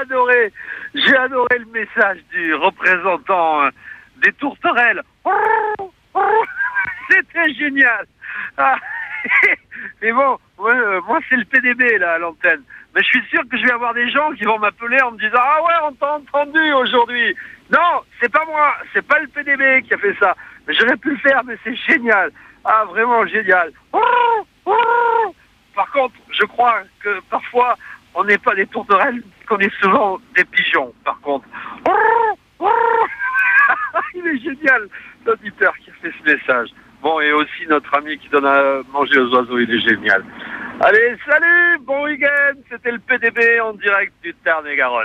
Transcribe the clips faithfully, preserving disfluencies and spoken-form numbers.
adoré, j'ai adoré le message du représentant euh, des tourterelles. C'était génial. Ah. Mais bon, ouais, euh, moi c'est le P D B là à l'antenne. Mais je suis sûr que je vais avoir des gens qui vont m'appeler en me disant « Ah ouais, on t'a entendu aujourd'hui !» Non, c'est pas moi, c'est pas le P D B qui a fait ça. Mais j'aurais pu le faire, mais c'est génial. Ah, vraiment génial. Par contre, je crois que parfois, on n'est pas des tourterelles, qu'on est souvent des pigeons, par contre. Il est génial, l'auditeur qui a fait ce message. Bon, et aussi notre ami qui donne à manger aux oiseaux, il est génial. Allez, salut, bon week-end, c'était le P D B en direct du Tarn-et-Garonne.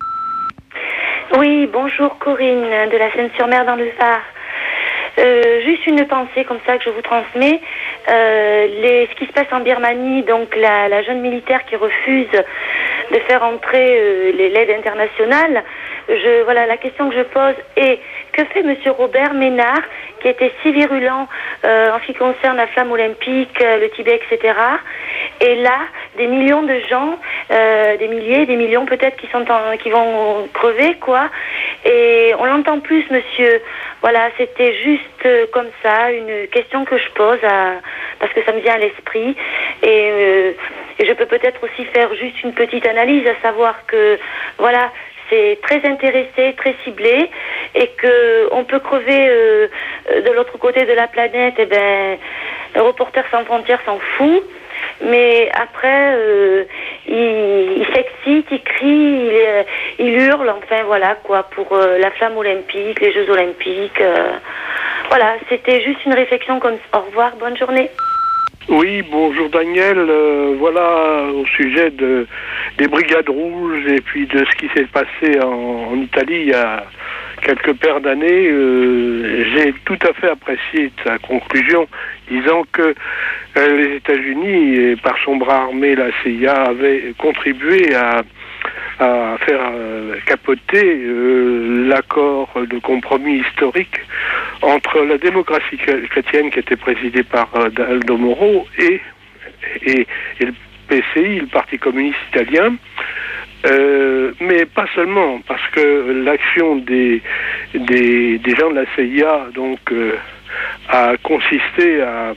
Oui, bonjour Corinne, de la Seine-sur-Mer dans le Var. Euh, juste une pensée comme ça que je vous transmets. Euh, les, ce qui se passe en Birmanie, donc la, la jeune militaire qui refuse de faire entrer euh, les, l'aide internationale. Je, voilà, la question que je pose est que fait Monsieur Robert Ménard, qui était si virulent euh, en ce qui concerne la flamme olympique, euh, le Tibet, et cetera. Et là, des millions de gens, euh, des milliers, des millions peut-être qui sont en, qui vont crever, quoi. Et on l'entend plus, Monsieur. Voilà, c'était juste euh, comme ça, une question que je pose à, parce que ça me vient à l'esprit. Et, euh, et je peux peut-être aussi faire juste une petite analyse, à savoir que, voilà, c'est très intéressé, très ciblé, et que on peut crever euh, de l'autre côté de la planète. Et ben, le Reporters sans frontières s'en fout, mais après, euh, il, il s'excite, il crie, il, il hurle, enfin voilà quoi, pour euh, la flamme olympique, les Jeux olympiques. Euh, voilà, c'était juste une réflexion comme ça. Au revoir, bonne journée. Oui, bonjour Daniel. Euh, voilà au sujet de, des Brigades Rouges et puis de ce qui s'est passé en, en Italie il y a quelques paires d'années. Euh, j'ai tout à fait apprécié sa conclusion, disant que euh, les États-Unis, et par son bras armé, la C I A, avaient contribué à, à faire euh, capoter euh, l'accord de compromis historique entre la démocratie chrétienne qui était présidée par euh, Aldo Moro et, et, et le P C I, le Parti communiste italien. Euh, mais pas seulement, parce que l'action des, des, des gens de la C I A donc, euh, a consisté à,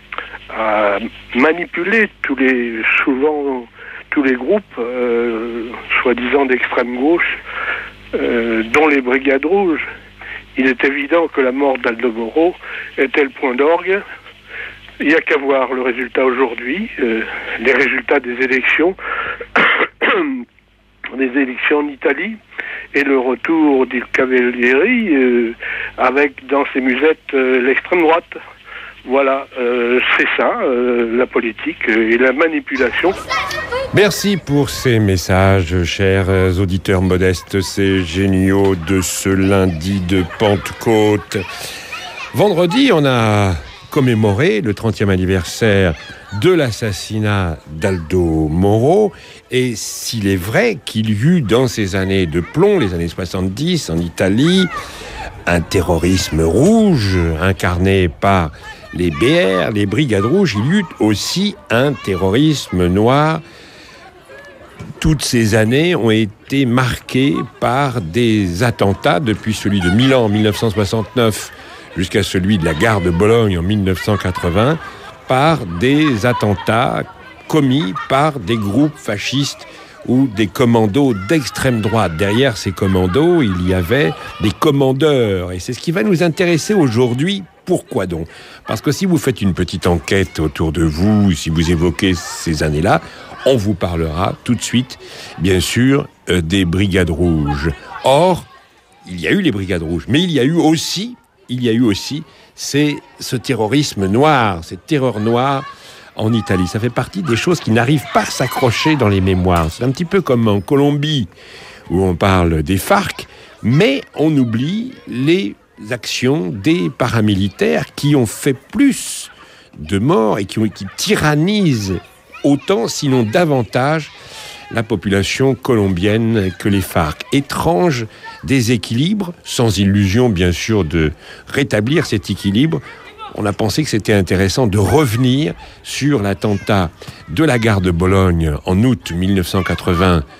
à manipuler tous les, souvent tous les groupes, euh, soi-disant d'extrême gauche, euh, dont les Brigades Rouges. Il est évident que la mort d'Aldo Moro était le point d'orgue. Il n'y a qu'à voir le résultat aujourd'hui, euh, les résultats des élections, des élections en Italie, et le retour du Cavalieri euh, avec dans ses musettes euh, l'extrême droite. Voilà, euh, c'est ça, euh, la politique et la manipulation. Merci pour ces messages, chers auditeurs modestes, ces géniaux de ce lundi de Pentecôte. Vendredi, on a commémoré le trentième anniversaire de l'assassinat d'Aldo Moro. Et s'il est vrai qu'il y eut dans ces années de plomb, les années soixante-dix, en Italie, un terrorisme rouge incarné par les B R, les Brigades Rouges, il y eut aussi un terrorisme noir. Toutes ces années ont été marquées par des attentats, depuis celui de Milan en dix-neuf cent soixante-neuf jusqu'à celui de la gare de Bologne en dix-neuf cent quatre-vingts, par des attentats commis par des groupes fascistes ou des commandos d'extrême droite. Derrière ces commandos, il y avait des commandeurs. Et c'est ce qui va nous intéresser aujourd'hui. Pourquoi donc ? Parce que si vous faites une petite enquête autour de vous, si vous évoquez ces années-là, on vous parlera tout de suite, bien sûr, euh, des Brigades Rouges. Or, il y a eu les Brigades Rouges, mais il y a eu aussi, il y a eu aussi c'est ce terrorisme noir, cette terreur noire en Italie. Ça fait partie des choses qui n'arrivent pas à s'accrocher dans les mémoires. C'est un petit peu comme en Colombie, où on parle des FARC, mais on oublie les actions des paramilitaires qui ont fait plus de morts et qui, ont, qui tyrannisent autant, sinon davantage, la population colombienne que les FARC. Étrange déséquilibre, sans illusion bien sûr de rétablir cet équilibre. On a pensé que c'était intéressant de revenir sur l'attentat de la gare de Bologne en août dix-neuf cent quatre-vingts